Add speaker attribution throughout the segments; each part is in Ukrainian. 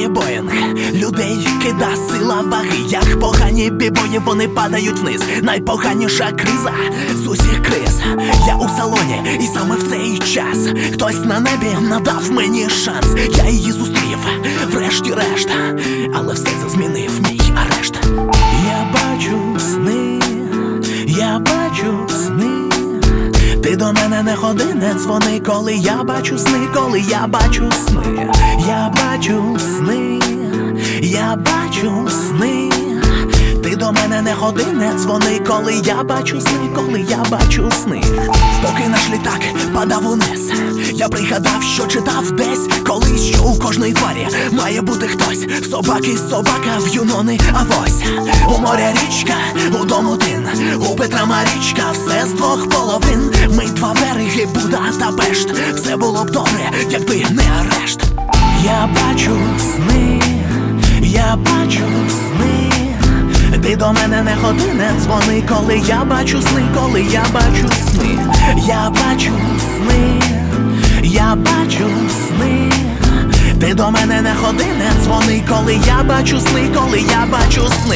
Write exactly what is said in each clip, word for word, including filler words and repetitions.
Speaker 1: літає Боїнг, людей кида сила ваги. Як погані бібої, вони падають вниз. Найпоганіша криза з усіх криз. Я у салоні, і саме в цей час хтось на небі надав мені шанс. Я її зустрів, врешті-решт, але все це змінив мій арешт. Я бачу сни, я бачу сни. Ти до мене не ходи, не дзвони, коли я бачу сни, коли я бачу сни. Я бачу сни, я бачу сни. Ти до мене не ходи, не дзвони, коли я бачу сни, коли я бачу сни. Поки наш літак падав униз, я пригадав, що читав десь колись, що у кожної тварі має бути хтось. В собаки собака, в Юнони авось. У моря річка, у дом один, у Петра Марічка, все з двох половин. Ми два береги, Буда та Пешт. Все було б добре, якби не арешт. Я бачу сни, я бачу сни. Ти до мене не ходи, не дзвони, коли я бачу сни, коли я бачу сни. Я бачу сни, я бачу сни. Ти до мене не ходи, не дзвони, коли я бачу сни, коли я бачу сни.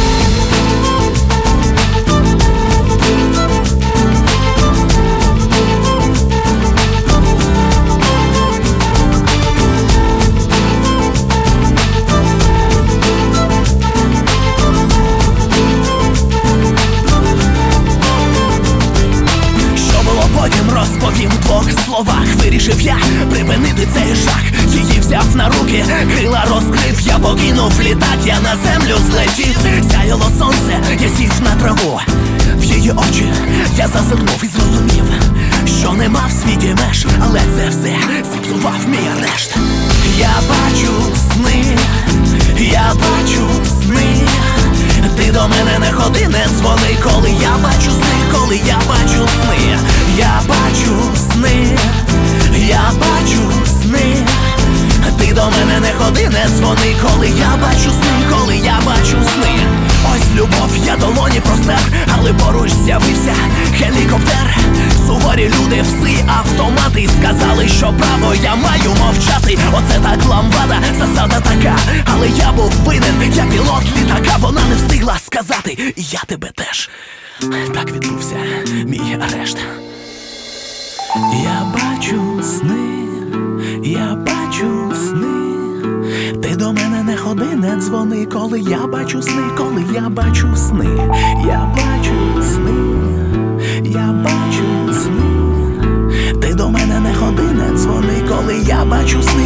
Speaker 1: Потім розповім в двох словах. Вирішив я припинити цей жах. Її взяв на руки, крила розкрив. Я покинув літак, я на землю злетів. Сяяло сонце, я сів на траву. В її очі я зазирнув і зрозумів, що нема в світі меж, але це все зіпсував мій арешт. Я бачу сни, я бачу сни. Ти до мене не ходи, не дзвони, коли я бачу сни, коли я бачу сни. Я бачу сни, я бачу сни. Ти до мене не ходи, не дзвони, коли я бачу сни, коли я бачу сни. Ось любов, я долоні простер, але поруч з'явився гелікоптер. Суворі люди, всі автомати, сказали, що право я маю мовчати. Оце так ламбада, засада така. Але я був винен, я пілот літака. Вона не встигла сказати, і я тебе теж. Так відбувся мій арешт. Я бачу сни, я бачу сни. Ти до мене не ходи, не дзвони, коли я бачу сни, коли я бачу сни. Я бачу сни, я бачу сни. Ти до мене не ходи, не дзвони, коли я бачу сни.